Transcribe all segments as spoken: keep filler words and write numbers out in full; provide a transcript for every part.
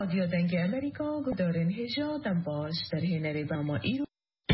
رادیو دنگ امریکا گدارن هجا باش در هنری با ما ایرو.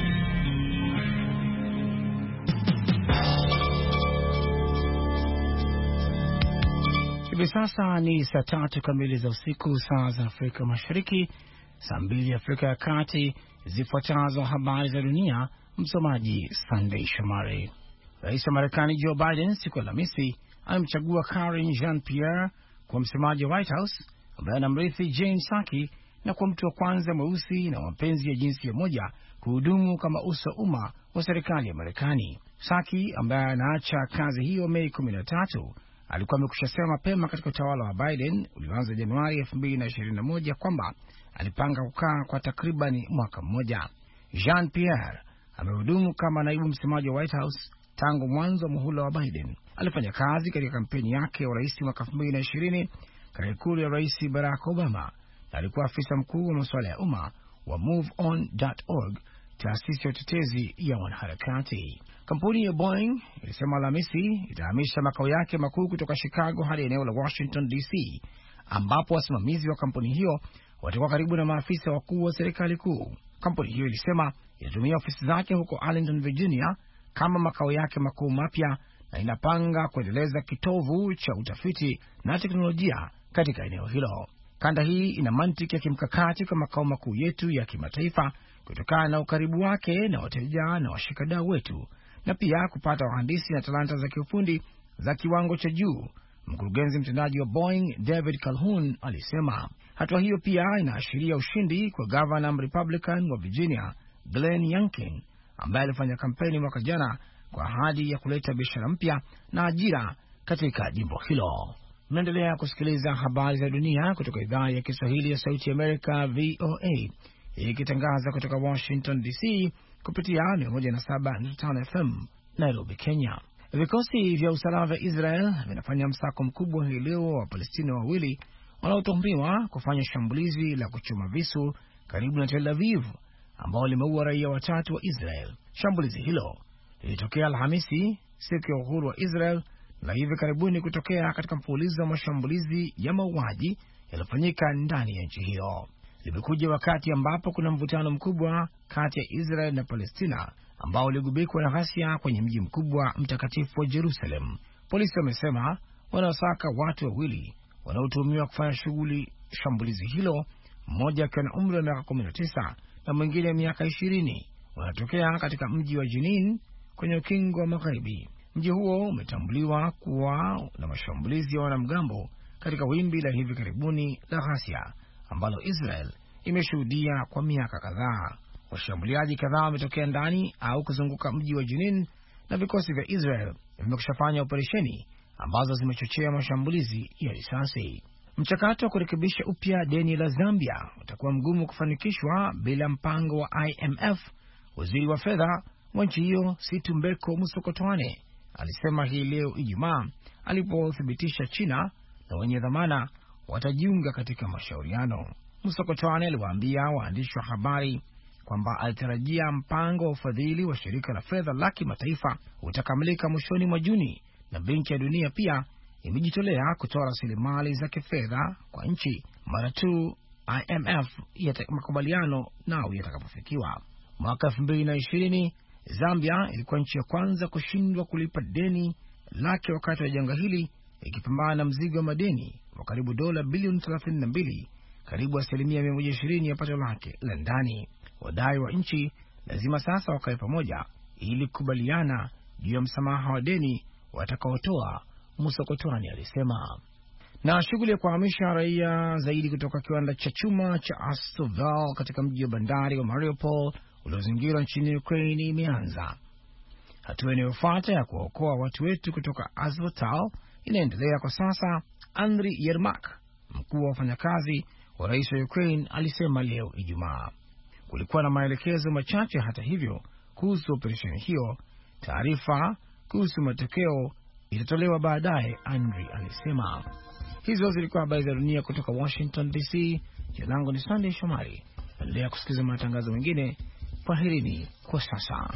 Hivi sasa ni saa tatu kamili za usiku saa za Afrika Mashariki, saa mbili Afrika ya Kati. Zifuatazo habari za dunia, msomaji Sunday Shomari. Rais wa Marekani Joe Biden siku ya Alhamisi amemchagua Karine Jean-Pierre kwa msemaji wa White House, ambaye anamrithi Jen Psaki na kwa mtu wa kwanza mweusi na mapenzi ya jinsia moja kuhudumu kama uso umma wa serikali ya Marekani. Psaki, ambaye anaacha kazi hiyo Mei kumi na tatu, alikuwa amekushasema mapema katika utawala wa Biden ulioanza Januari elfu mbili na ishirini na moja kwamba alipanga kukaa kwa takriban mwaka mmoja. Jean Pierre amehudumu kama naibu msemaji wa White House tangu mwanzo wa muhula wa Biden. Alifanya kazi katika kampeni yake ya urais mwaka elfu mbili na ishirini katika ikulu ya Rais Barack Obama, na alikuwa afisa mkuu wa masuala ya umma wa move on dot org, taasisi ya utetezi ya wanaharakati. Kampuni ya Boeing ilisema Alhamisi itahamisha makao yake makuu kutoka Chicago hadi eneo la Washington D C, ambapo wasimamizi wa kampuni hiyo watakuwa karibu na maafisa wakuu wa serikali kuu. Kampuni hiyo ilisema inatumia ofisi zake huko Arlington, Virginia kama makao yake makuu mapya, na inapanga kuendeleza kitovu cha utafiti na teknolojia katika eneo hilo. Kanda hii ina mantiki ya kimkakati kwa makao makuu yetu ya kimataifa kutokana na ukaribu wake na wateja na washikadau wetu, na pia kupata wahandisi na talanta za kiufundi za kiwango cha juu, mkurugenzi mtendaji wa Boeing David Calhoun alisema. Hatua hiyo pia inaashiria ushindi kwa gavana Republican wa Virginia Glenn Youngkin, ambaye alifanya kampeni mwaka jana kwa ahadi ya kuleta biashara mpya na ajira katika jimbo hilo. Mnaendelea kusikiliza habari za dunia kutoka idhaa ya Kiswahili ya Sauti ya Amerika, V O A, ikitangaza kutoka Washington D C kupitia mia moja na saba nukta tano F M Nairobi, Kenya. Vikosi vya usalama vya Israel vinafanya msako mkubwa hii leo wa Palestina wawili wanaotuhumiwa kufanya shambulizi la kuchoma visu karibu na Tel Aviv, ambao limeua raia watatu wa Israel. Shambulizi hilo lilitokea Alhamisi, siku ya uhuru wa Israel, na hivi karibuni kutokea katika mfululizo wa mashambulizi ya mauaji yaliyofanyika ndani ya nchi hiyo. Limekuja wakati ambapo kuna mvutano mkubwa kati ya Israel na Palestina, ambao uligubikwa na ghasia kwenye mji mkubwa mtakatifu wa Jerusalem. Polisi wamesema wanawasaka watu wawili wanaotuhumiwa kufanya shughuli shambulizi hilo, mmoja akiwa na umri wa miaka kumi na tisa na mwingine miaka ishirini. Wanatokea katika mji wa Jenin kwenye ukingo wa magharibi. Mji huo umetambuliwa kuwa na mashambulizi ya wanamgambo katika wimbi la hivi karibuni la ghasia ambalo Israel imeshuhudia kwa miaka kadhaa. Washambuliaji kadhaa wametokea ndani au kuzunguka mji wa Jenin, na vikosi vya Israel vimekushafanya operesheni ambazo zimechochea mashambulizi ya risasi. Mchakato wa kurekebisha upya deni la Zambia utakuwa mgumu kufanikishwa bila mpango wa I M F, waziri wa fedha wa nchi hiyo Situmbeko Musokotwane alisema hii leo Ijumaa, alipothibitisha China na wenye dhamana watajiunga katika mashauriano. Musokotwane aliwaambia waandishi wa habari kwamba alitarajia mpango wa ufadhili wa shirika la fedha la kimataifa utakamilika mwishoni mwa Juni, na Benki ya Dunia pia imejitolea kutoa rasilimali za kifedha kwa nchi mara tu I M F makubaliano nao yatakapofikiwa. Mwaka elfu mbili na ishirini Zambia ilikuwa nchi ya kwanza kushindwa kulipa deni lake wakati wa janga hili, ikipambana na mzigo wa madeni wa karibu dola bilioni thelathini na mbili, karibu asilimia mia moja ishirini ya pato lake la ndani. Wadai wa nchi lazima sasa wakae pamoja ili kukubaliana juu ya msamaha wa deni watakaotoa, Musokotwani alisema. Na shughuli ya kuhamisha raia zaidi kutoka kiwanda cha chuma cha Azovstal katika mji wa bandari wa Mariupol uliozingirwa nchini Ukraine imeanza. Hatua inayofuata ya kuokoa watu wetu kutoka Azovstal inaendelea kwa sasa, Andriy Yermak, mkuu wa wafanyakazi wa rais wa Ukraine, alisema leo Ijumaa. Kulikuwa na maelekezo machache hata hivyo kuhusu operesheni hiyo. Taarifa kuhusu matokeo itatolewa baadaye, Andriy alisema. Hizo zilikuwa habari za dunia kutoka Washington D C. Jina langu ni Sunday Shomari. Endelea kusikiliza matangazo mengine. Kwaherini kwa sasa.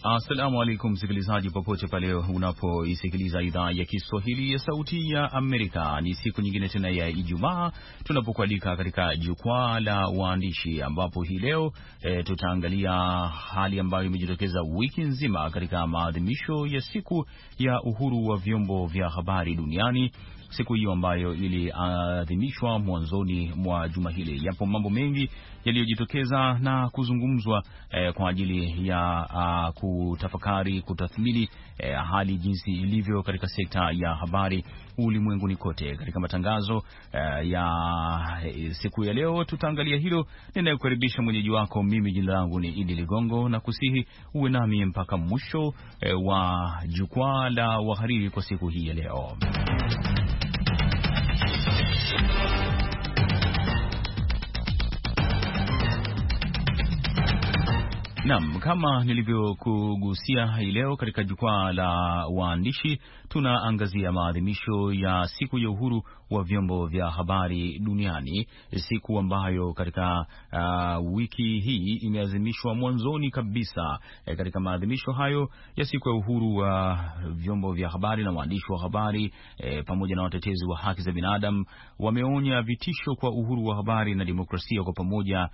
Assalamu alaikum msikilizaji popote pale unapoisikiliza idhaa ya Kiswahili ya Sauti ya Amerika. Ni siku nyingine tena ya Ijumaa tunapokualika katika jukwaa la waandishi, ambapo hii leo e, tutaangalia hali ambayo imejitokeza wiki nzima katika maadhimisho ya siku ya uhuru wa vyombo vya habari duniani. Siku hiyo ambayo iliadhimishwa mwanzoni mwa juma hili. Yapo mambo mengi yaliyojitokeza na kuzungumzwa eh, kwa ajili ya uh, kutafakari, kutathmini eh, hali jinsi ilivyo katika sekta ya habari ulimwenguni kote. Katika matangazo eh, ya eh, siku ya leo tutaangalia hilo. Ninakukaribisha mwenyeji wako, mimi jina langu ni Idi Ligongo, na kusihi uwe nami mpaka mwisho eh, wa jukwaa la wahariri kwa siku hii ya leo. Naam, kama nilivyokugusia hii leo katika jukwaa la waandishi, tunaangazia maadhimisho ya siku ya uhuru wa vyombo vya habari duniani, siku ambayo katika uh, wiki hii imeadhimishwa mwanzoni kabisa. E, katika maadhimisho hayo ya siku ya uhuru wa vyombo vya habari na waandishi wa habari e, pamoja na watetezi wa haki za binadamu wameonya vitisho kwa uhuru wa habari na demokrasia kwa pamoja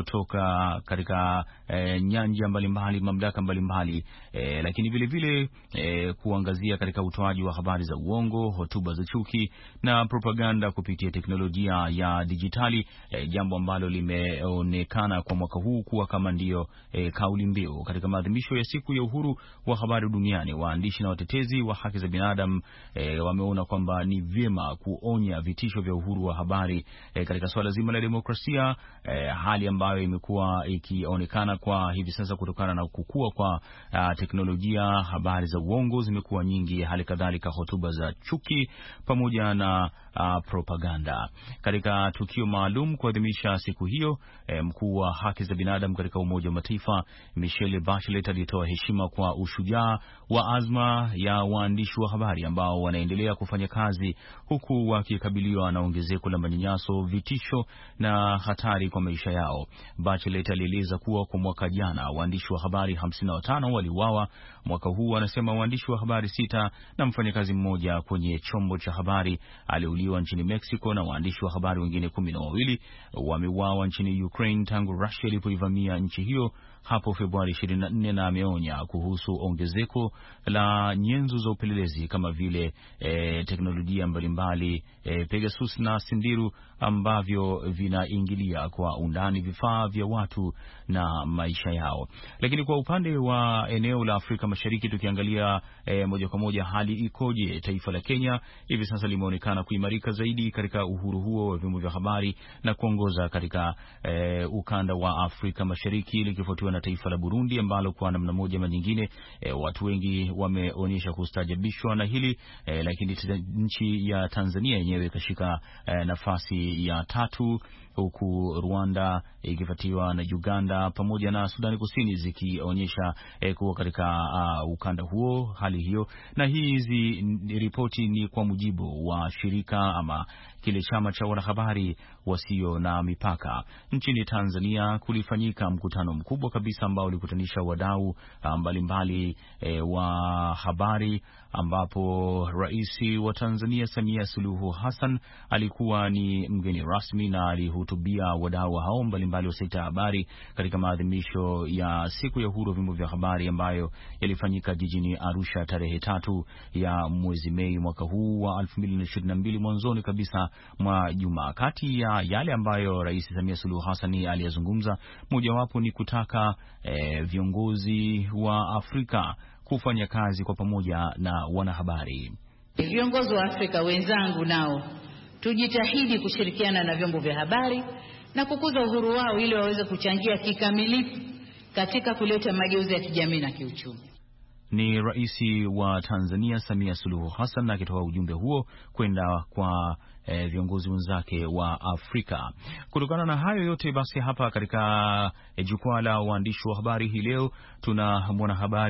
kutoka katika e, nyanja mbalimbali, mamlaka mbalimbali, e, lakini vile vile e, kuangazia katika utoaji wa habari za uongo, hotuba za chuki na propaganda kupitia teknolojia ya dijitali, e, jambo ambalo limeonekana kwa mwaka huu kuwa kama ndio e, kauli mbiu katika maadhimisho ya siku ya uhuru wa habari duniani. Waandishi na watetezi wa haki za binadamu e, wameona kwamba ni vyema kuonya vitisho vya uhuru wa habari e, katika swala zima la demokrasia, e, hali ambayo imekuwa ikionekana kwa hivi sasa kutokana na kukua kwa uh, teknolojia. Habari za uongo zimekuwa nyingi, hali kadhalika hotuba za chuki pamoja na uh, propaganda. Katika tukio maalum kuadhimisha siku hiyo, eh, mkuu wa haki za binadamu katika Umoja wa Mataifa Michelle Bachelet alitoa heshima kwa ushujaa wa azma ya waandishi wa habari ambao wanaendelea kufanya kazi huku wakikabiliwa na ongezeko la manyanyaso, vitisho na hatari kwa maisha yao. Bachelet alieleza kuwa kwa mwaka jana waandishi wa habari hamsini na watano waliuawa. Mwaka huu anasema waandishi wa habari sita na mfanyakazi mmoja kwenye chombo cha habari aliuliwa nchini Mexico, na waandishi wa habari wengine kumi na wawili wameuawa nchini Ukraine tangu Russia ilipoivamia nchi hiyo hapo Februari ishirini na nne, na ameonya kuhusu ongezeko la nyenzo za upelelezi kama vile e, teknolojia mbalimbali e, Pegasus na Sindiru ambavyo vinaingilia kwa undani vifaa vya watu na maisha yao. Lakini kwa upande wa eneo la Afrika Mashariki tukiangalia e, moja kwa moja hali ikoje, taifa la Kenya hivi sasa limeonekana kuimarika zaidi katika uhuru huo wa vyombo vya habari na kuongoza katika e, ukanda wa Afrika Mashariki, likifuatiwa na taifa la Burundi ambalo kwa namna moja ama nyingine e, watu wengi wameonyesha kustajabishwa na hili e, lakini nchi ya Tanzania yenyewe ikashika e, nafasi ya tatu, huku Rwanda ikifuatiwa na Uganda pamoja na Sudani Kusini zikionyesha eh, kuwa katika uh, ukanda huo hali hiyo. Na hizi ripoti ni kwa mujibu wa shirika ama kile chama cha wanahabari wasio na mipaka. Nchini Tanzania kulifanyika mkutano mkubwa kabisa ambao ulikutanisha wadau mbalimbali e, wa habari, ambapo Rais wa Tanzania Samia Suluhu Hassan alikuwa ni mgeni rasmi na alihutubia wadau hao mbalimbali wa sekta ya habari katika maadhimisho ya siku ya uhuru wa vyombo vya habari ambayo yalifanyika jijini Arusha tarehe tatu ya mwezi Mei mwaka huu wa elfu mbili na ishirini na mbili, mwanzoni kabisa mwa juma. Kati ya yale ambayo Rais Samia Suluhu Hassan aliyazungumza, mojawapo ni kutaka e, viongozi wa Afrika kufanya kazi kwa pamoja na wanahabari. Viongozi wa Afrika wenzangu, nao tujitahidi kushirikiana na vyombo vya habari na kukuza uhuru wao ili waweze kuchangia kikamilifu katika kuleta mageuzi ya kijamii na kiuchumi. Ni Rais wa Tanzania Samia Suluhu Hassan akitoa ujumbe huo kwenda kwa e, viongozi wenzake wa Afrika. Kutokana na hayo yote basi, hapa katika e, jukwaa la waandishi wa habari hii leo tuna mwanahabari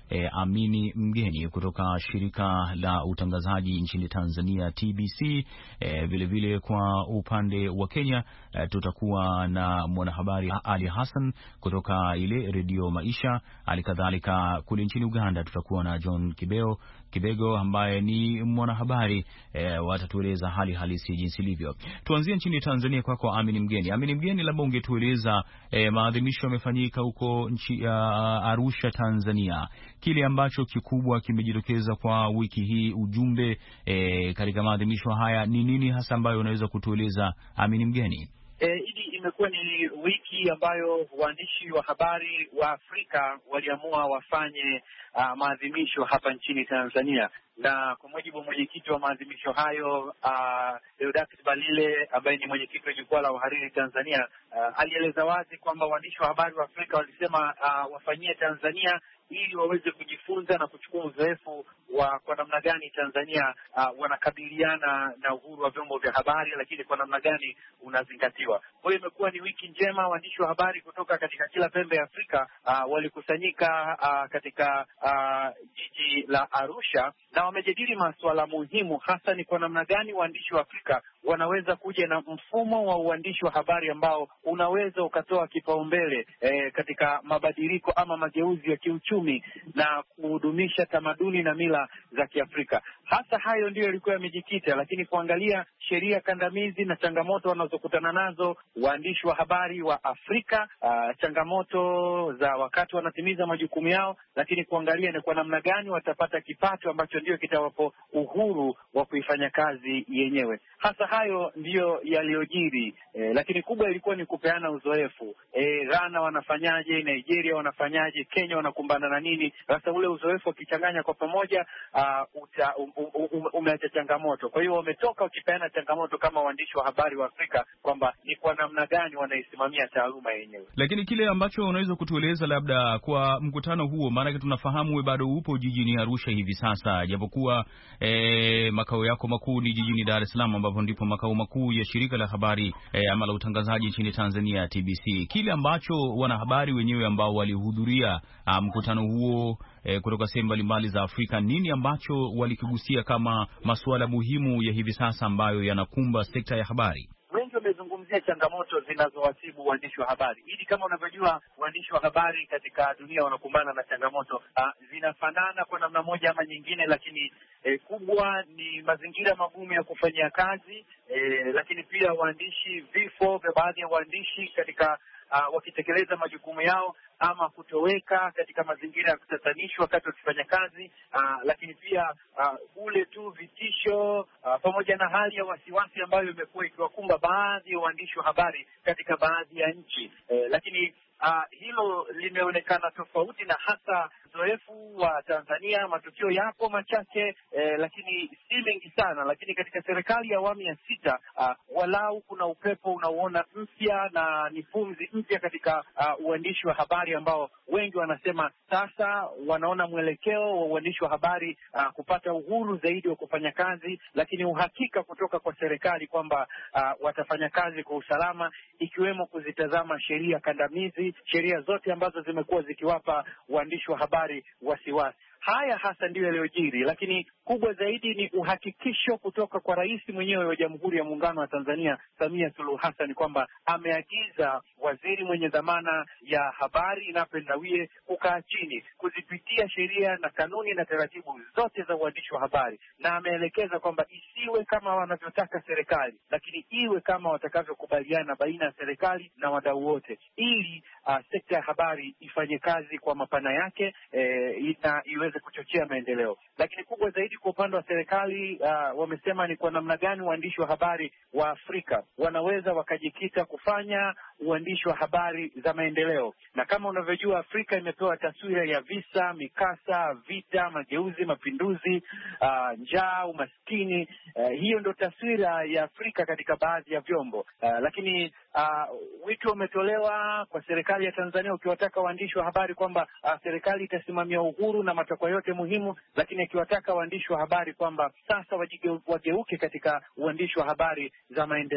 e, Amini Mgeni kutoka shirika la utangazaji nchini Tanzania T B C. E, vile vile kwa upande wa Kenya e, tutakuwa na mwanahabari Ali Hassan kutoka ile redio Maisha. Alikadhalika kule nchini Uganda tutakuwa na John Kibeo Kibego ambaye ni mwanahabari e, watatueleza hali halisi jinsi ilivyo. Tuanzie nchini Tanzania kwako kwa Amini Mgeni. Amini Mgeni, labda ungetueleza e, maadhimisho yamefanyika huko nchi ya uh, Arusha Tanzania. Kile ambacho kikubwa kimejitokeza kwa wiki hii, ujumbe e, katika maadhimisho haya ni nini hasa ambayo unaweza kutueleza Amini Mgeni? E, hili imekuwa ni wiki ambayo waandishi wa habari wa Afrika waliamua wafanye uh, maadhimisho hapa nchini Tanzania, na kwa mujibu wa mwenyekiti wa maadhimisho hayo uh, Deodatus Balile ambaye ni mwenyekiti wa jukwaa la uhariri Tanzania uh, alieleza wazi kwamba waandishi wa habari wa Afrika walisema uh, wafanyie Tanzania ili waweze kujifunza na kuchukua uzoefu wa kwa namna gani Tanzania uh, wanakabiliana na uhuru wa vyombo vya habari, lakini kwa namna gani unazingatiwa. Kwa hiyo imekuwa ni wiki njema. Waandishi wa habari kutoka katika kila pembe ya Afrika uh, walikusanyika uh, katika uh, jiji la Arusha na wamejadili masuala muhimu, hasa ni kwa namna gani waandishi wa Afrika wanaweza kuja na mfumo wa uandishi wa habari ambao unaweza ukatoa kipaumbele eh, katika mabadiliko ama mageuzi ya kiuchumi na kuhudumisha tamaduni na mila za Kiafrika. Hasa hayo ndiyo yalikuwa yamejikita, lakini kuangalia sheria kandamizi na changamoto wanazokutana nazo waandishi wa habari wa Afrika, uh, changamoto za wakati wanatimiza majukumu yao, lakini kuangalia ni kwa namna gani watapata kipato ambacho ndio kitawapo uhuru wa kuifanya kazi yenyewe. Hasa hayo ndiyo yaliyojiri, eh, lakini kubwa ilikuwa ni kupeana uzoefu. Eh, Ghana wanafanyaje, Nigeria wanafanyaje, Kenya wanakumbana na nini? Sasa ule uzoefu ukichanganya kwa pamoja uh, uta, um, um, um, umeacha changamoto. Kwa hiyo wametoka ukipeana changamoto kama waandishi wa habari wa Afrika kwamba ni kwa namna gani wanaisimamia taaluma yenyewe. Lakini kile ambacho unaweza kutueleza labda kwa mkutano huo, maana tunafahamu wewe bado upo jijini Arusha hivi sasa, japokuwa eh, makao yako makuu ni jijini Dar es Salaam ambapo ndipo makao makuu ya shirika la habari eh, ama la utangazaji nchini Tanzania T B C. Kile ambacho wanahabari wenyewe ambao walihudhuria uh, mkutano huo eh, kutoka sehemu mbalimbali za Afrika, nini ambacho walikigusia kama masuala muhimu ya hivi sasa ambayo yanakumba sekta ya habari? Wengi wamezungumzia changamoto zinazowasibu waandishi wa habari. Hili kama unavyojua, waandishi wa habari katika dunia wanakumbana na changamoto uh, zinafanana kwa namna moja ama nyingine, lakini eh, kubwa ni mazingira magumu ya kufanyia kazi, eh, lakini pia waandishi, vifo vya baadhi ya waandishi katika uh, wakitekeleza majukumu yao ama kutoweka katika mazingira ya kutatanishwa wakati wakifanya kazi, uh, lakini pia uh, ule tu vitisho uh, pamoja na hali ya wasiwasi ambayo imekuwa ikiwakumba baadhi ya waandishi wa habari katika baadhi ya nchi. Eh, lakini uh, hilo limeonekana tofauti na hasa uzoefu wa Tanzania. Matukio yapo machache eh, lakini si mengi sana, lakini katika serikali ya awamu ya sita uh, walau kuna upepo unaoona mpya na ni pumzi mpya katika uh, uandishi wa habari ambao wengi wanasema sasa wanaona mwelekeo wa uandishi wa habari uh, kupata uhuru zaidi wa kufanya kazi, lakini uhakika kutoka kwa serikali kwamba uh, watafanya kazi kwa usalama, ikiwemo kuzitazama sheria kandamizi, sheria zote ambazo zimekuwa zikiwapa waandishi wa habari wasiwasi. Haya hasa ndiyo yaliyojiri, lakini kubwa zaidi ni uhakikisho kutoka kwa rais mwenyewe wa Jamhuri ya Muungano wa Tanzania Samia Suluhu Hassan kwamba ameagiza waziri mwenye dhamana ya habari Nape Nnauye kukaa chini kuzipitia sheria na kanuni na taratibu zote za uandishi wa habari, na ameelekeza kwamba isiwe kama wanavyotaka serikali, lakini iwe kama watakavyokubaliana baina ya serikali na wadau wote, ili uh, sekta ya habari ifanye kazi kwa mapana yake eh, na iweze kuchochea maendeleo. Lakini kubwa zaidi kwa upande wa serikali uh, wamesema ni kwa namna gani waandishi wa habari wa Afrika wanaweza wakajikita kufanya uandishi wa habari za maendeleo. Na kama unavyojua, Afrika imepewa taswira ya visa, mikasa, vita, mageuzi, mapinduzi, uh, njaa, umaskini. Uh, hiyo ndio taswira ya Afrika katika baadhi ya vyombo. Uh, lakini uh, wito umetolewa kwa serikali ya Tanzania ukiwataka waandishi wa habari kwamba uh, serikali itasimamia uhuru na matakwa yote muhimu, lakini akiwataka waandishi wa habari kwamba sasa wajige, wageuke katika uandishi wa habari za maendeleo.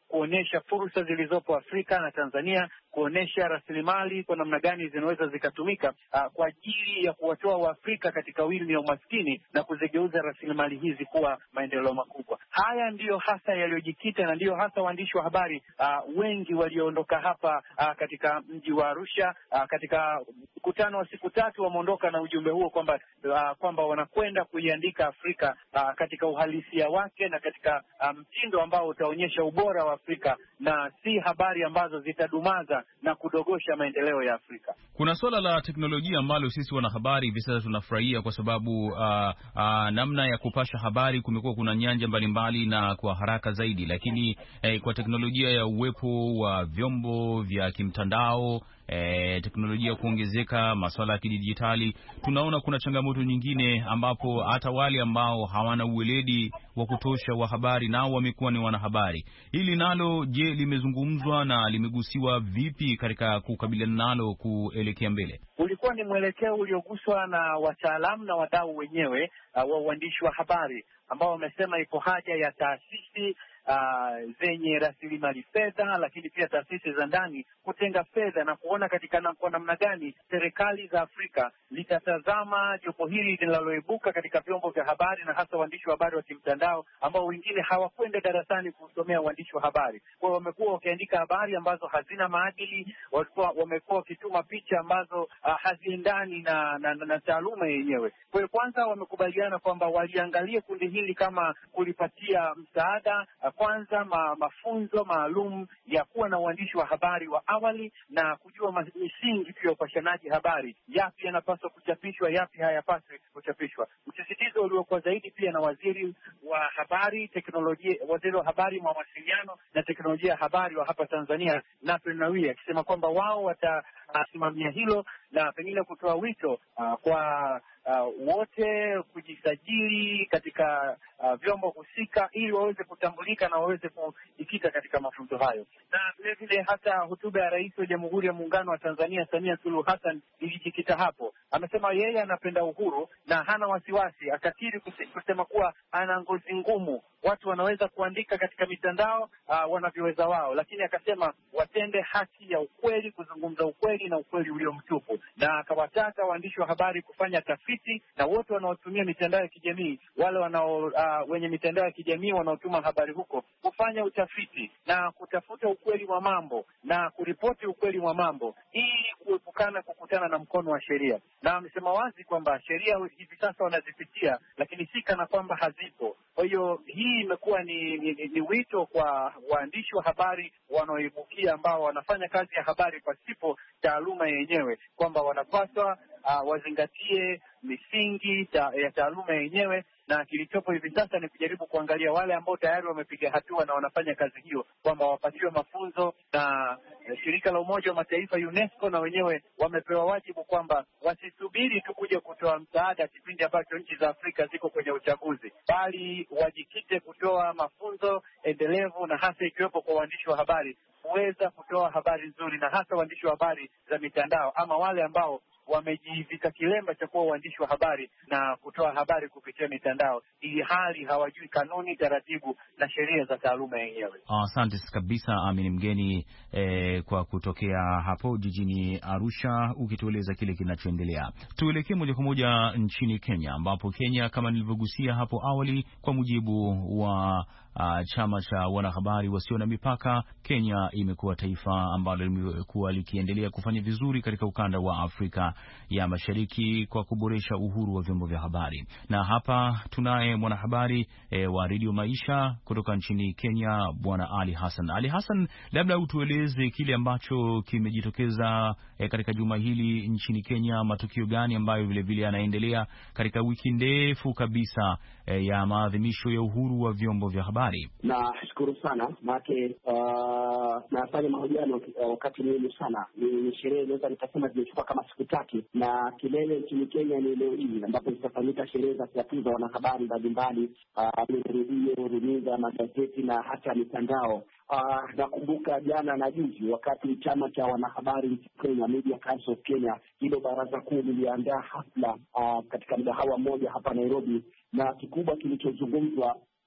kuonesha fursa zilizopo Afrika na Tanzania, kuonesha rasilimali kwa namna gani zinaweza zikatumika uh, kwa ajili ya kuwatoa Waafrika katika wimbi ya umaskini na kuzigeuza rasilimali hizi kuwa maendeleo makubwa. Haya ndiyo hasa yaliyojikita na ndiyo hasa waandishi wa habari uh, wengi walioondoka hapa uh, katika mji wa Arusha uh, katika mkutano wa siku tatu wameondoka na ujumbe huo kwamba uh, kwamba wanakwenda kuiandika Afrika uh, katika uhalisia wake na katika mtindo um, ambao utaonyesha ubora wa Afrika na si habari ambazo zitadumaza na kudogosha maendeleo ya Afrika. Kuna suala la teknolojia ambalo sisi wanahabari hivi sasa tunafurahia kwa sababu uh, uh, namna ya kupasha habari kumekuwa kuna nyanja mbalimbali na kwa haraka zaidi, lakini eh, kwa teknolojia ya uwepo wa vyombo vya kimtandao, E, teknolojia kuongezeka, masuala ya kidijitali, tunaona kuna changamoto nyingine ambapo hata wale ambao hawana uweledi wa kutosha wa habari nao wamekuwa ni wanahabari. Hili nalo je, limezungumzwa na limegusiwa vipi katika kukabiliana nalo kuelekea mbele? Ulikuwa ni mwelekeo ulioguswa na wataalamu na wadau wenyewe uh, wa uandishi wa habari ambao wamesema ipo haja ya taasisi Uh, zenye rasilimali fedha, lakini pia taasisi za ndani kutenga fedha na kuona katika na, kwa namna gani serikali za Afrika litatazama jopo hili linaloibuka katika vyombo vya habari na hasa waandishi wa habari wa kimtandao ambao wengine hawakwenda darasani kusomea uandishi wa habari. Kwa hiyo wamekuwa wakiandika habari ambazo hazina maadili, walikuwa wamekuwa wakituma picha ambazo uh, haziendani na, na, na, na taaluma yenyewe. Kwa hiyo kwanza wamekubaliana kwamba waliangalie kundi hili kama kulipatia msaada uh, kwanza ma, mafunzo maalum ya kuwa na uandishi wa habari wa awali na kujua misingi pia ya upashanaji habari, yapi yanapaswa kuchapishwa, yapi hayapaswi kuchapishwa. Msisitizo uliokuwa zaidi pia na waziri wa habari, teknolojia, waziri wa habari, mawasiliano na teknolojia ya habari wa hapa Tanzania, Nape Nnauye, akisema kwamba wao watasimamia hilo na pengine kutoa wito uh, kwa Uh, wote kujisajili katika uh, vyombo husika ili waweze kutambulika na waweze kujikita katika mafunzo hayo. Na vile vile hata hotuba ya Rais wa Jamhuri ya Muungano wa Tanzania Samia Suluhu Hassan ilijikita hapo. Amesema yeye anapenda uhuru na hana wasiwasi, akakiri kusema kuwa ana ngozi ngumu. Watu wanaweza kuandika katika mitandao uh, wanavyoweza wao, lakini akasema watende haki ya ukweli, kuzungumza ukweli na ukweli ulio mtupu, na akawataka waandishi wa habari kufanya tafiti na wote wanaotumia mitandao ya kijamii, wale wanao uh, wenye mitandao ya kijamii wanaotuma habari huko, kufanya utafiti na kutafuta ukweli wa mambo na kuripoti ukweli wa mambo ili kuepukana kukutana na mkono wa sheria. Na amesema wazi kwamba sheria hivi sasa wanazipitia, lakini si kana kwamba hazipo. Kwa hiyo hii imekuwa ni, ni, ni, ni wito kwa waandishi wa habari wanaoibukia ambao wanafanya kazi ya habari pasipo taaluma yenyewe, kwamba wanapaswa uh, wazingatie misingi ta, ya taaluma yenyewe, na kilichopo hivi sasa ni kujaribu kuangalia wale ambao tayari wamepiga hatua na wanafanya kazi hiyo, kwamba wapatiwe mafunzo na shirika la Umoja wa Mataifa UNESCO, na wenyewe wamepewa wajibu kwamba wasisubiri tu kuja kutoa msaada kipindi ambacho nchi za Afrika ziko kwenye uchaguzi, bali wajikite kutoa mafunzo endelevu na hasa ikiwepo kwa waandishi wa habari kuweza kutoa habari nzuri, na hasa waandishi wa habari za mitandao ama wale ambao wamejivika kilemba cha kuwa uandishi wa habari na kutoa habari kupitia mitandao, ili hali hawajui kanuni, taratibu na sheria za taaluma yenyewe. Asante uh, kabisa Amin Mgeni eh, kwa kutokea hapo jijini Arusha ukitueleza kile kinachoendelea. Tuelekee moja kwa moja nchini Kenya, ambapo Kenya kama nilivyogusia hapo awali, kwa mujibu wa Uh, chama cha wanahabari wasio na mipaka, Kenya imekuwa taifa ambalo limekuwa likiendelea kufanya vizuri katika ukanda wa Afrika ya Mashariki kwa kuboresha uhuru wa vyombo vya habari. Na hapa tunaye mwanahabari e, wa Radio Maisha kutoka nchini Kenya, Bwana Ali Hassan. Ali Hassan, labda utueleze kile ambacho kimejitokeza e, katika juma hili nchini Kenya, matukio gani ambayo vile vile yanaendelea katika wiki ndefu kabisa e, ya maadhimisho ya uhuru wa vyombo vya habari. Na shukuru sana maake uh, nafanya mahojiano uh, wakati muhimu sana. Ni sherehe naweza nikasema zimechukua kama siku tatu, na kilele nchini Kenya ni leo hii ambapo zitafanyika sherehe za kuwatuza wanahabari mbalimbali, redio, runinga, magazeti na hata mitandao. Uh, nakumbuka jana na juzi wakati chama cha wanahabari nchini Kenya, Media Council of Kenya, hilo baraza kuu liliandaa hafla uh, katika mgahawa mmoja hapa Nairobi, na kikubwa kilichozungumzwa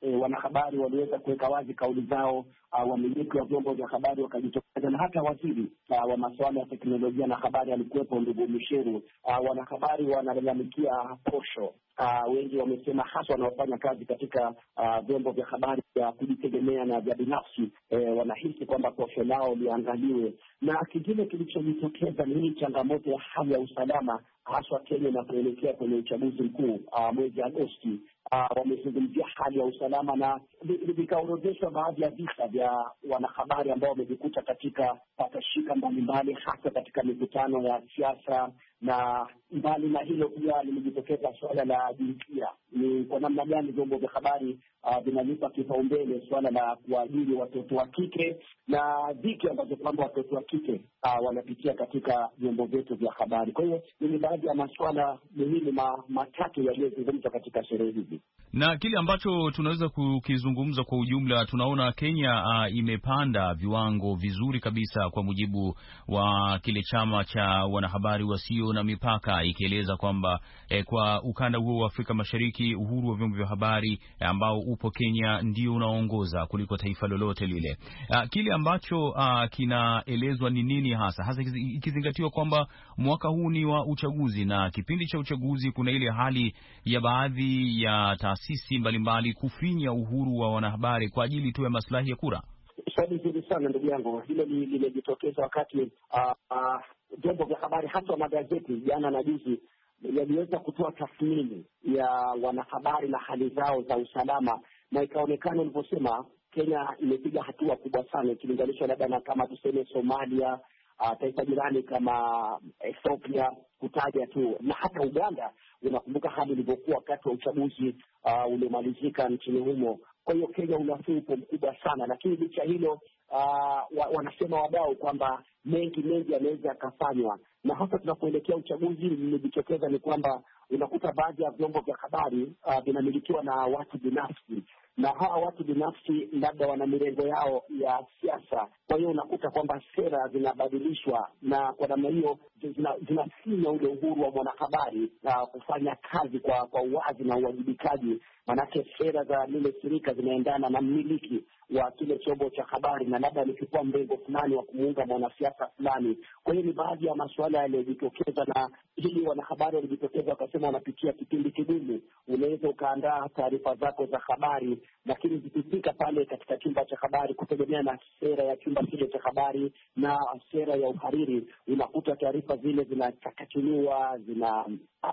E, wanahabari waliweza kuweka wazi kauli zao, uh, wamiliki wa vyombo vya habari wakajitokeza, na hata waziri uh, wa masuala ya teknolojia na habari alikuwepo, ndugu Misheru. Uh, wanahabari wanalalamikia posho. Uh, wengi wamesema hasa wanaofanya kazi katika uh, vyombo vya habari vya kujitegemea na vya binafsi, eh, wanahisi kwamba posho lao liangaliwe. Na kingine kilichojitokeza ni hii changamoto ya hali ya usalama, haswa Kenya inapoelekea kwenye uchaguzi mkuu uh, mwezi Agosti. Uh, wamezungumzia hali ya usalama na vikaorodheshwa baadhi ya visa vya wanahabari ambao wamejikuta katika patashika mbalimbali, hasa katika mikutano ya siasa. Na mbali na hilo pia limejitokeza suala la jinsia. Ni kwa namna gani vyombo vya habari uh, vinalipa kipaumbele suala la kuajiri watoto wa kike na dhiki ambazo kwamba watoto wa kike uh, wanapitia katika vyombo vyetu vya habari. Kwa hiyo ni baadhi ya masuala muhimu ma, matatu yaliyozungumzwa katika sherehe hizi. Na kile ambacho tunaweza kukizungumza kwa ujumla, tunaona Kenya uh, imepanda viwango vizuri kabisa kwa mujibu wa kile chama cha wanahabari wasio na mipaka, ikieleza kwamba eh, kwa ukanda huo wa Afrika Mashariki uhuru wa vyombo vya habari eh, ambao upo Kenya ndio unaongoza kuliko taifa lolote lile. Uh, kile ambacho uh, kinaelezwa ni nini hasa hasa ikizingatiwa kwamba mwaka huu ni wa uchaguzi, na kipindi cha uchaguzi kuna ile hali ya baadhi ya taasisi mbalimbali kufinya uhuru wa wanahabari kwa ajili tu ya maslahi ya kura. Swali zuri sana ndugu yangu. Hilo limejitokeza wakati vyombo uh, uh, vya habari hasa magazeti jana na juzi yaliweza kutoa tathmini ya wanahabari na hali zao za usalama, na ikaonekana ulivyosema, Kenya imepiga hatua kubwa sana ikilinganishwa labda na kama tuseme Somalia, uh, taifa jirani kama Ethiopia, kutaja tu, na hata Uganda. Unakumbuka hali ilivyokuwa wakati wa uchaguzi uh, uliomalizika nchini humo. Kwa hiyo Kenya unafuu upo mkubwa sana, lakini licha hilo uh, wa, wanasema wadau kwamba mengi mengi yanaweza yakafanywa, na hasa tunapoelekea uchaguzi limejitokeza ni kwamba unakuta baadhi ya vyombo vya habari uh, vinamilikiwa na watu binafsi, na hawa watu binafsi labda wana mirengo yao ya siasa. Kwa hiyo unakuta kwamba sera zinabadilishwa, na kwa namna hiyo zinafinya ule uhuru wa mwanahabari uh, kufanya kazi kwa kwa uwazi na uwajibikaji, manake sera za lile shirika zinaendana na mmiliki wa kile chombo cha habari, na labda nikikuwa mrengo fulani wa kumuunga mwanasiasa fulani. Kwa hiyo ni baadhi ya masuala yaliyojitokeza, na hili wanahabari walijitokeza wakasema wanapitia kipindi kigumu. Unaweza ukaandaa taarifa zako za habari, lakini zikifika pale katika chumba cha habari, kutegemea na sera ya chumba kile cha habari na sera ya uhariri, unakuta taarifa zile zinachakachuliwa, zina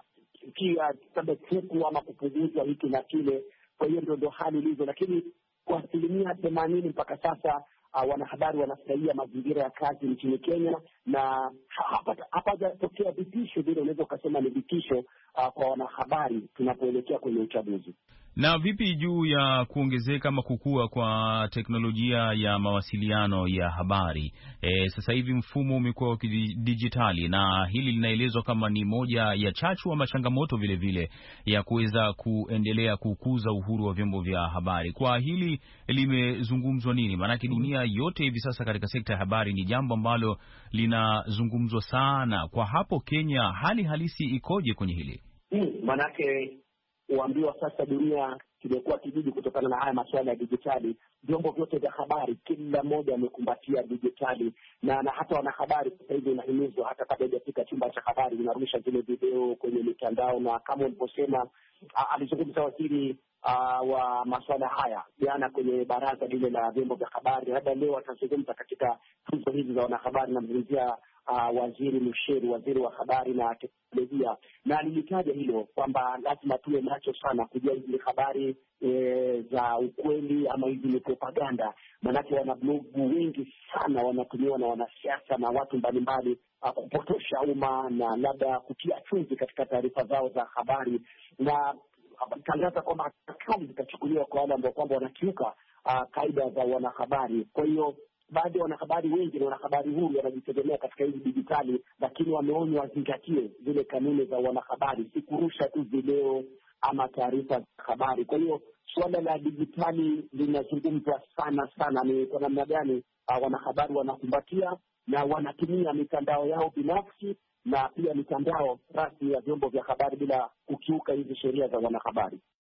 kia labda chuku ama kupunguzwa hiki na kile. Kwa hiyo ndio ndio hali ilivyo, lakini kwa asilimia themanini mpaka sasa uh, wanahabari wanafurahia mazingira ya kazi nchini Kenya, na hapajatokea hapa vitisho vile unaweza ukasema ni vitisho uh, kwa wanahabari tunapoelekea kwenye uchaguzi. Na vipi juu ya kuongezeka ama kukua kwa teknolojia ya mawasiliano ya habari? E, sasa hivi mfumo umekuwa wa kidijitali, na hili linaelezwa kama ni moja ya chachu ama changamoto vile vile ya kuweza kuendelea kukuza uhuru wa vyombo vya habari. Kwa hili limezungumzwa nini? Maanake dunia yote hivi sasa katika sekta ya habari ni jambo ambalo linazungumzwa sana. Kwa hapo Kenya hali halisi ikoje kwenye hili? Hmm, manake uambiwa sasa dunia kimekuwa kijiji kutokana na haya masuala ya dijitali. Vyombo vyote vya habari kila moja amekumbatia dijitali, na na hata wanahabari sasa hivi unahimizwa hata kabla hajafika chumba cha habari unarusha zile video kwenye mitandao. Na kama ulivyosema, alizungumza waziri uh, wa masuala haya jana kwenye baraza lile la vyombo vya habari, labda leo atazungumza katika tuzo hizi za wanahabari. Namzungumzia Uh, waziri Musheru, waziri wa habari na teknolojia, na alilitaja hilo kwamba lazima tuwe macho sana kujua hizi habari e, za ukweli ama hizi ni propaganda. Maanake wanablogu wengi sana wanatumiwa na wanasiasa na watu mbalimbali uh, kupotosha umma na labda kutia chumvi katika taarifa zao za habari, na tangaza kwamba kali zitachukuliwa kwa wale ambao kwamba wanakiuka uh, kaida za wanahabari. Kwa hiyo baadhi ya wanahabari wengi na wanahabari huru wanajitegemea katika hizi dijitali, lakini wameonywa wazingatie zile kanuni za wanahabari, si kurusha tu video ama taarifa za habari. Kwa hiyo suala la dijitali linazungumzwa sana sana, ni kwa namna gani uh, wanahabari wanakumbatia na wanatumia mitandao yao binafsi na pia mitandao rasmi ya vyombo vya habari bila kukiuka hizi sheria za wanahabari.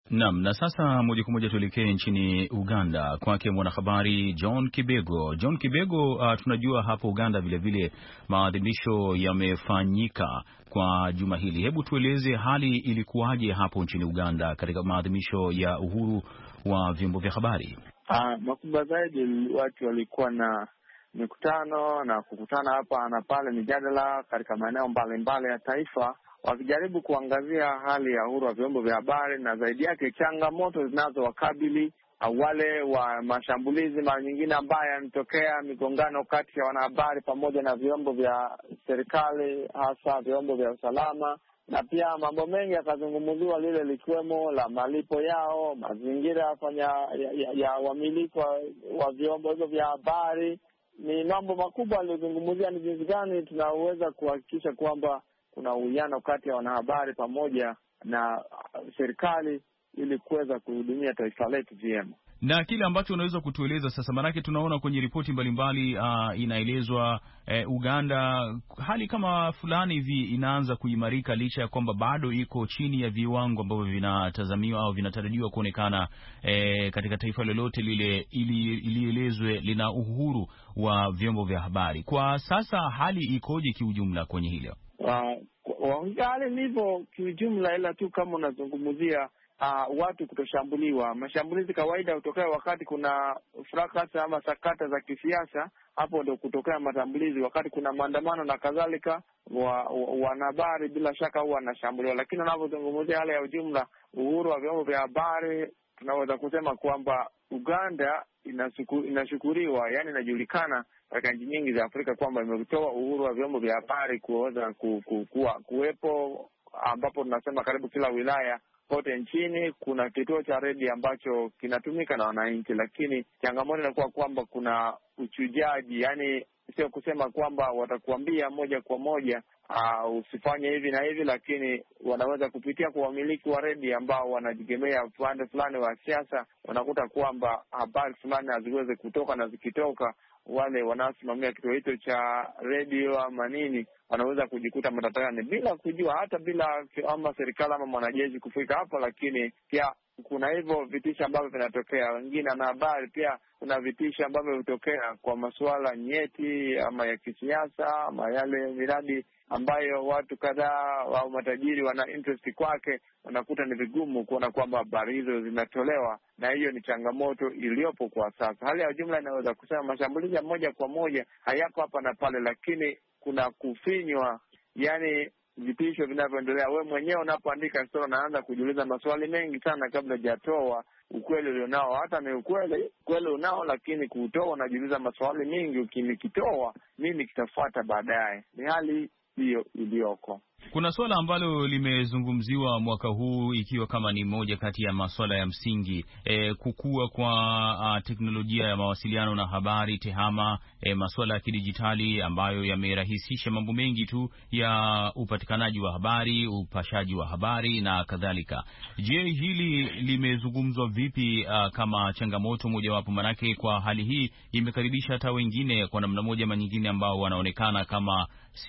Naam, na sasa moja kwa moja tuelekee nchini Uganda kwake mwanahabari John Kibego. John Kibego, uh, tunajua hapo Uganda vilevile maadhimisho yamefanyika kwa juma hili. Hebu tueleze hali ilikuwaje hapo nchini Uganda katika maadhimisho ya uhuru wa vyombo vya habari? Ah, makubwa zaidi watu walikuwa na mikutano na kukutana hapa na pale, mijadala katika maeneo mbalimbali ya taifa, wakijaribu kuangazia hali ya uhuru wa vyombo vya habari na zaidi yake changamoto zinazowakabili wale wa mashambulizi mara nyingine ambayo yanatokea, migongano kati ya wanahabari pamoja na vyombo vya serikali, hasa vyombo vya usalama, na pia mambo mengi yakazungumziwa, lile likiwemo la malipo yao, mazingira yafanya ya, ya, ya wamiliki wa, wa vyombo hivyo vya habari. Ni mambo makubwa aliyozungumzia ni jinsi gani tunaweza kuhakikisha kwamba kuna uwiano kati ya wanahabari pamoja na serikali ili kuweza kuhudumia taifa letu vyema. Na kile ambacho unaweza kutueleza sasa, manake tunaona kwenye ripoti mbalimbali uh, inaelezwa uh, Uganda hali kama fulani hivi inaanza kuimarika licha ya kwamba bado iko chini ya viwango ambavyo vinatazamiwa au vinatarajiwa kuonekana uh, katika taifa lolote lile ili ilielezwe lina uhuru wa vyombo vya habari. Kwa sasa hali ikoje kiujumla kwenye hilo? Uh, hali ndivyo kiujumla, ila tu kama unazungumzia Uh, watu kutoshambuliwa. Mashambulizi kawaida hutokea wakati kuna frakasa ama sakata za kisiasa, hapo ndio kutokea mashambulizi. Wakati kuna maandamano na kadhalika, wanahabari wa, bila shaka huwa wanashambuliwa. Lakini unapozungumzia hali ya ujumla, uhuru wa vyombo vya habari, tunaweza kusema kwamba Uganda inasuku, inashukuriwa, yani inajulikana katika nchi nyingi za Afrika kwamba imetoa uhuru wa vyombo vya habari kuweza ku, ku, kuwa, kuwepo, ambapo tunasema karibu kila wilaya kote nchini kuna kituo cha redio ambacho kinatumika na wananchi. Lakini changamoto inakuwa kwamba kuna uchujaji, yani sio kusema kwamba watakuambia moja kwa moja uh, usifanye hivi na hivi, lakini wanaweza kupitia kwa wamiliki wa redio ambao wanajigemea upande fulani wa siasa, wanakuta kwamba habari fulani haziweze kutoka, na zikitoka wale wanaosimamia kituo hicho cha redio ama nini wanaweza kujikuta matatani bila kujua, hata bila ama serikali ama mwanajeshi kufika hapo. Lakini pia kuna hivyo vitisho ambavyo vinatokea. Wengine na habari pia kuna vitisho ambavyo hutokea kwa masuala nyeti ama ya kisiasa ama yale miradi ambayo watu kadhaa au matajiri wana interest kwake, wanakuta ni vigumu kuona kwamba habari hizo zinatolewa, na hiyo ni changamoto iliyopo kwa sasa. Hali ya jumla inaweza kusema mashambulizi ya moja kwa moja hayako hapa na pale, lakini kuna kufinywa, yani vitisho vinavyoendelea. Wewe mwenyewe unapoandika story unaanza kujiuliza maswali mengi sana kabla hujatoa ukweli ulionao. Hata ni ukweli, ukweli unao, lakini kuutoa unajiuliza maswali mengi, ukinikitoa nini kitafuata baadaye. Ni hali hiyo iliyoko. Kuna swala ambalo limezungumziwa mwaka huu ikiwa kama ni moja kati ya masuala ya msingi, e, kukua kwa a, teknolojia ya mawasiliano na habari tehama, e, masuala ya kidijitali ambayo yamerahisisha mambo mengi tu ya upatikanaji wa habari, upashaji wa habari na kadhalika. Je, hili limezungumzwa vipi a, kama changamoto mojawapo? Manake kwa hali hii imekaribisha hata wengine kwa namna moja ama nyingine ambao wanaonekana kama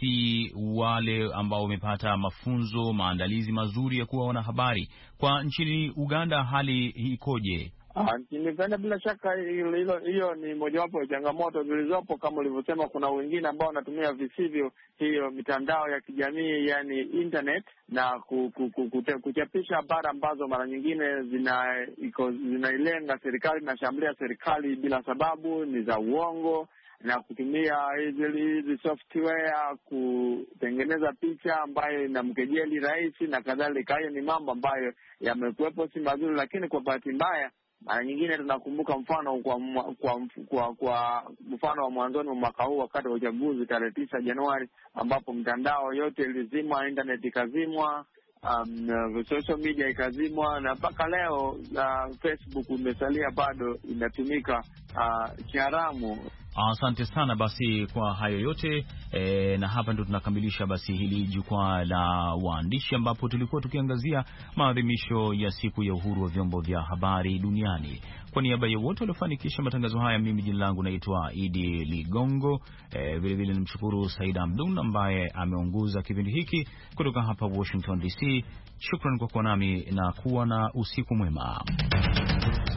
si wale ambao wamepata mafunzo, maandalizi mazuri ya kuwa wanahabari. Kwa nchini Uganda hali ikoje? Ah, nchini Uganda bila shaka hilo hiyo ni mojawapo ya changamoto zilizopo. Kama ulivyosema, kuna wengine ambao wanatumia visivyo hiyo mitandao ya kijamii, yani internet, na ku, ku, ku, kute, kuchapisha habari ambazo mara nyingine zina iko zinailenga serikali na shambulia serikali bila sababu, ni za uongo, na kutumia hizi hizi software kutengeneza picha ambayo inamkejeli rais na kadhalika. Hayo ni mambo ambayo yamekuwepo, si mazuri, lakini kwa bahati mbaya mara nyingine tunakumbuka mfano kwa kwa kwa, kwa mfano wa mwanzoni wa mwaka huu wakati wa uchaguzi tarehe tisa Januari, ambapo mtandao yote ilizimwa, internet ikazimwa, um, social media ikazimwa, na mpaka leo uh, Facebook imesalia bado inatumika uh, kiharamu. Asante sana basi kwa hayo yote e, na hapa ndo tunakamilisha basi hili jukwaa la waandishi, ambapo tulikuwa tukiangazia maadhimisho ya siku ya uhuru wa vyombo vya habari duniani. Kwa niaba ya wote waliofanikisha matangazo haya, mimi jina langu naitwa Idi Ligongo. E, vile vile nimshukuru Saida Amdun ambaye ameongoza kipindi hiki kutoka hapa Washington D C. Shukran kwa kuwa nami na kuwa na usiku mwema.